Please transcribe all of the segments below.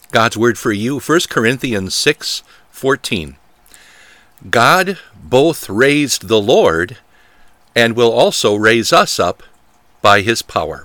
God's word for you, 1 Corinthians 6:14. God both raised the Lord and will also raise us up by his power.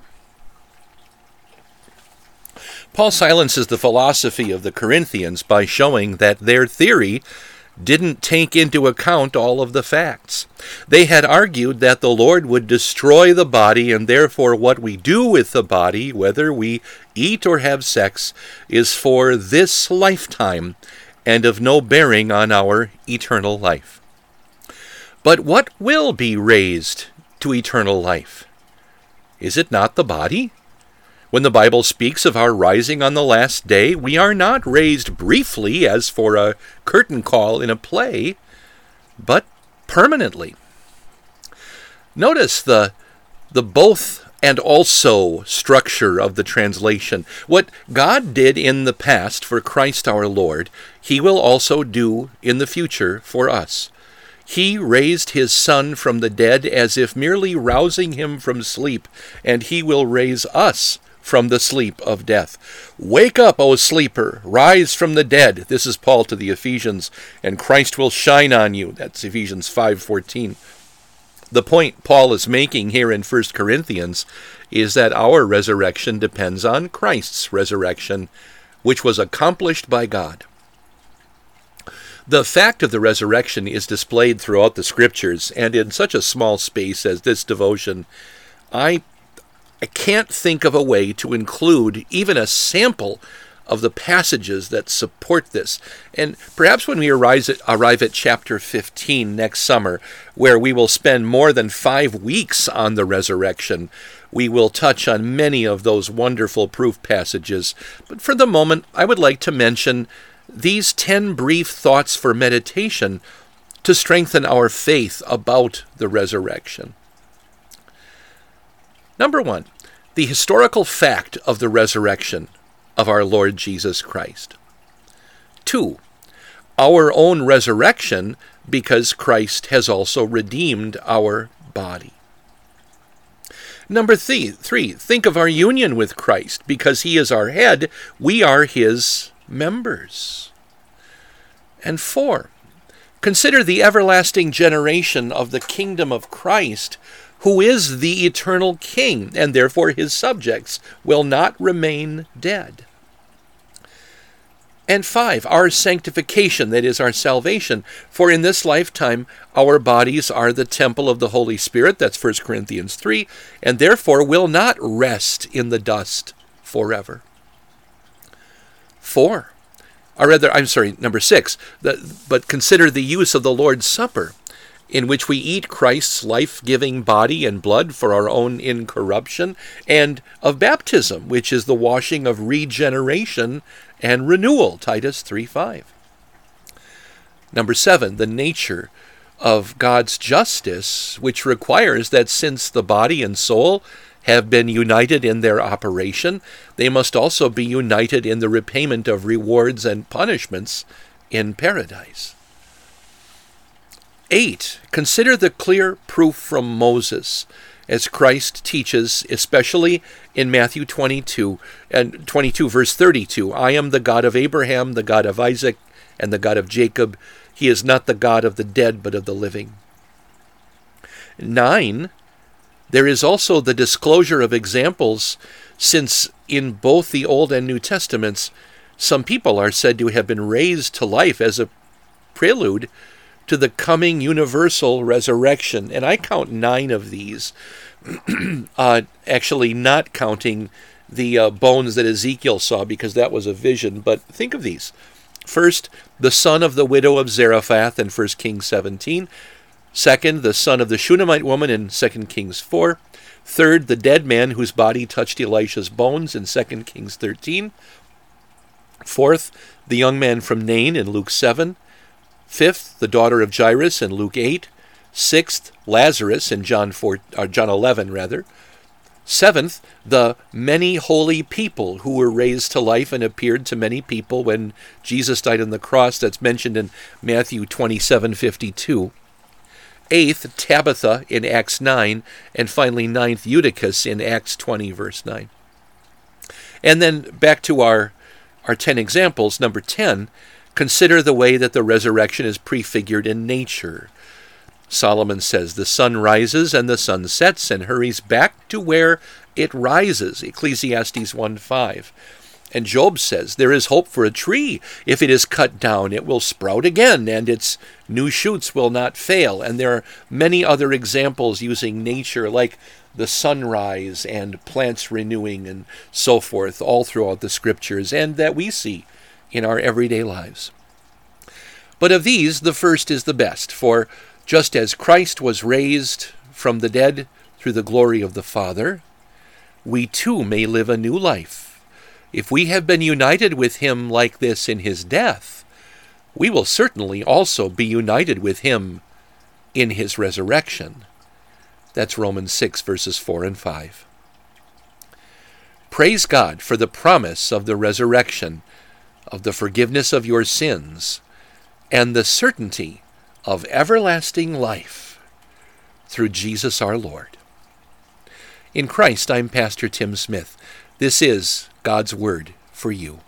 Paul silences the philosophy of the Corinthians by showing that their theory didn't take into account all of the facts. They had argued that the Lord would destroy the body, and therefore what we do with the body, whether we eat or have sex, is for this lifetime and of no bearing on our eternal life. But what will be raised to eternal life? Is it not the body? When the Bible speaks of our rising on the last day, we are not raised briefly as for a curtain call in a play, but permanently. Notice the both and also structure of the translation. What God did in the past for Christ our Lord, he will also do in the future for us. He raised his Son from the dead as if merely rousing him from sleep, and he will raise us from the sleep of death. Wake up, O sleeper, rise from the dead. This is Paul to the Ephesians, and Christ will shine on you. That's Ephesians 5:14. The point Paul is making here in 1 Corinthians is that our resurrection depends on Christ's resurrection, which was accomplished by God. The fact of the resurrection is displayed throughout the Scriptures, and in such a small space as this devotion, I can't think of a way to include even a sample of the passages that support this. And perhaps when we arrive at chapter 15 next summer, where we will spend more than 5 weeks on the resurrection, we will touch on many of those wonderful proof passages. But for the moment, I would like to mention these 10 brief thoughts for meditation to strengthen our faith about the resurrection. Number 1, the historical fact of the resurrection of our Lord Jesus Christ. 2, our own resurrection because Christ has also redeemed our body. Number 3, think of our union with Christ. Because he is our head, we are his members. And 4, consider the everlasting generation of the kingdom of Christ, who is the eternal King, and therefore his subjects will not remain dead. And 5, our sanctification, that is our salvation. For in this lifetime our bodies are the temple of the Holy Spirit, that's 1 Corinthians 3, and therefore will not rest in the dust forever. Number 6, but consider the use of the Lord's Supper, in which we eat Christ's life-giving body and blood for our own incorruption, and of baptism, which is the washing of regeneration and renewal, Titus 3:5. Number 7, the nature of God's justice, which requires that since the body and soul have been united in their operation, they must also be united in the repayment of rewards and punishments in paradise. 8, consider the clear proof from Moses, as Christ teaches, especially in Matthew 22 verse 32. I am the God of Abraham, the God of Isaac, and the God of Jacob. He is not the God of the dead, but of the living. 9, there is also the disclosure of examples, since in both the Old and New Testaments, some people are said to have been raised to life as a prelude to the coming universal resurrection. And I count 9 of these, actually not counting the bones that Ezekiel saw, because that was a vision. But think of these. First, the son of the widow of Zarephath in 1 Kings 17. Second, the son of the Shunammite woman in 2 Kings 4. Third, the dead man whose body touched Elisha's bones in 2 Kings 13. Fourth, the young man from Nain in Luke 7. Fifth, the daughter of Jairus in Luke 8. Sixth, Lazarus in John 11. Seventh, the many holy people who were raised to life and appeared to many people when Jesus died on the cross. That's mentioned in Matthew 27:52. Eighth, Tabitha in Acts 9. And finally, ninth, Eutychus in Acts 20, verse 9. And then back to our Our 10 examples. Number 10, consider the way that the resurrection is prefigured in nature. Solomon says, the sun rises and the sun sets and hurries back to where it rises. Ecclesiastes 1:5. And Job says, there is hope for a tree. If it is cut down, it will sprout again, and its new shoots will not fail. And there are many other examples using nature, like the sunrise and plants renewing and so forth, all throughout the scriptures, and that we see in our everyday lives. But of these, the first is the best, for just as Christ was raised from the dead through the glory of the Father, we too may live a new life. If we have been united with him like this in his death, we will certainly also be united with him in his resurrection. That's Romans 6, verses 4 and 5. Praise God for the promise of the resurrection, of the forgiveness of your sins, and the certainty of everlasting life through Jesus our Lord. In Christ, I'm Pastor Tim Smith. This is God's Word for you.